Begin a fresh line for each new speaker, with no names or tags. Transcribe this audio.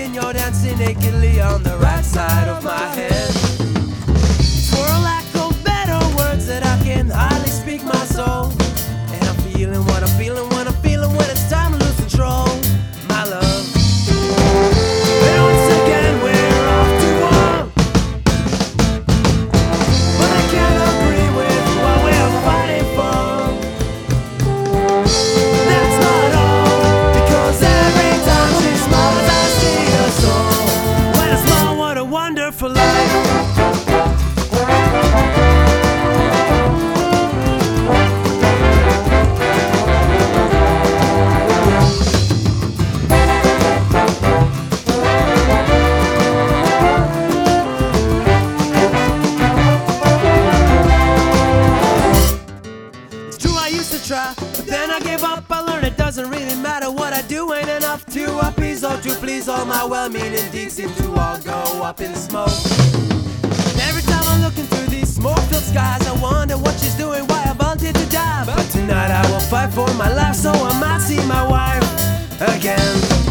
when you're dancing nakedly on the right side of my head. Swirl like those better words that I can hardly speak my soul. And I'm feeling what I'm feeling when I'm feeling when it's time to lose control, my love. And once again we're off to war, but I can't agree with what we're fighting for. That's not all, because every time she smiles I see her soul. When I smile, what a wonderful life. Try, but then I gave up. I learned it doesn't really matter what I do, ain't enough to appease or to please all my well-meaning deeds seem to all go up in smoke. And every time I look into these smoke-filled skies, I wonder what she's doing, why I wanted to die. But tonight I will fight for my life so I might see my wife again.